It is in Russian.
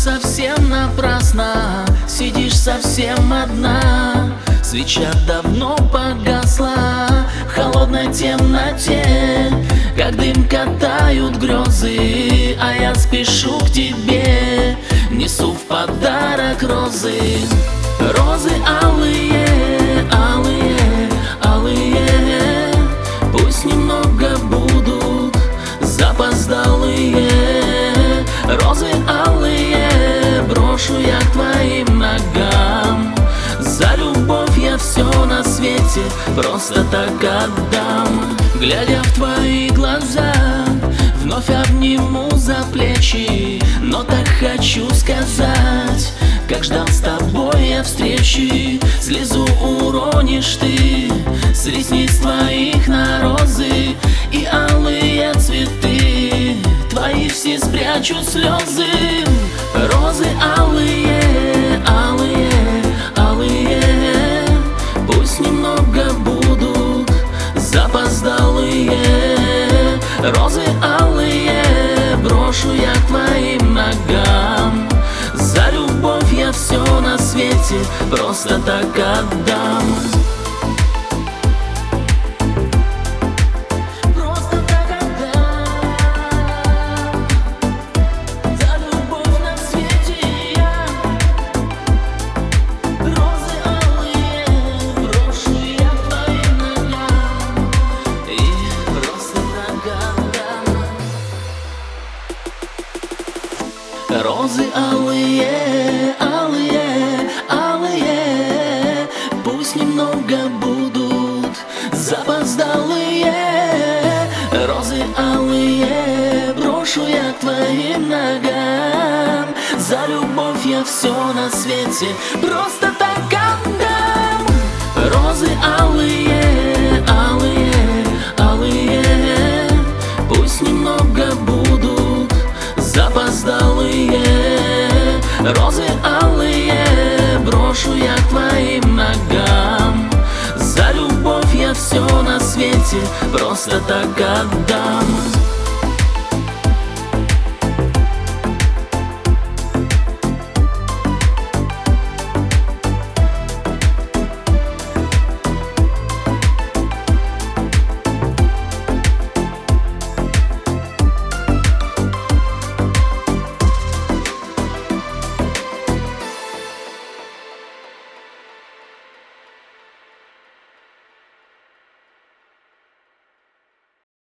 совсем напрасно, сидишь совсем одна. Свеча давно погасла в холодной темноте, как дым катают грезы, а я спешу к тебе, несу в подарок розы. Розы алые, алые, алые, пусть немного будут запоздалые. Розы алые брошу я к твоим ногам, за любовь я все на свете просто так отдам. Глядя в твои глаза, вновь обниму за плечи, но так хочу сказать, как ждал с тобой я встречи. Слезу уронишь ты с ресниц твоих на розы, и алые цветы твои все спрячут слезы. Розы алые, алые, алые, пусть немного будут запоздалые. Розы алые брошу я к твоим ногам, за любовь я все на свете просто так отдам. Розы алые, алые, алые, пусть немного будут запоздалые. Розы алые брошу я к твоим ногам, за любовь я все на свете просто так отдам. Розы алые, алые, алые, пусть немного будут запоздалые. Розы алые брошу я к твоим ногам, за любовь я все на свете просто так отдам.